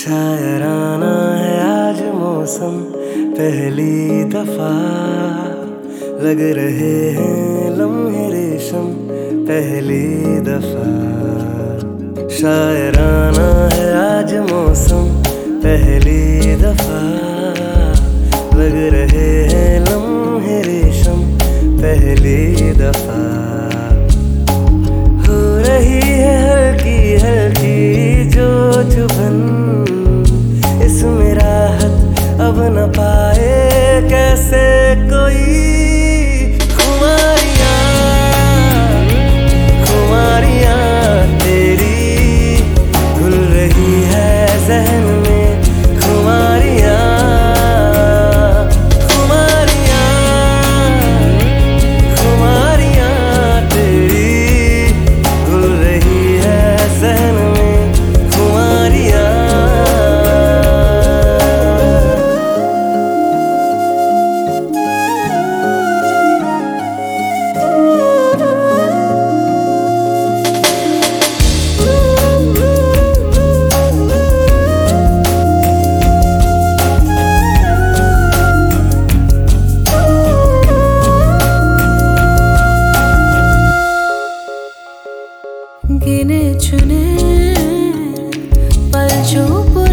शायराना है आज मौसम, पहली दफा लग रहे हैं लम्हे रेशम, पहली दफा। शायराना है आज मौसम, पहली दफा लग रहे हैं लम्हे रेशम, पहली दफा। हो रही है हल्की हल्की जो चुभन, इसमें राहत अब न पाए कैसे कोई। खुमारियाँ खुमारियाँ तेरी घुल रही है जहन में, खुमारियाँ खुमारियाँ खुमारियाँ तेरी घुल रही है जहन में, खुमारियाँ। गिने चुने पल जो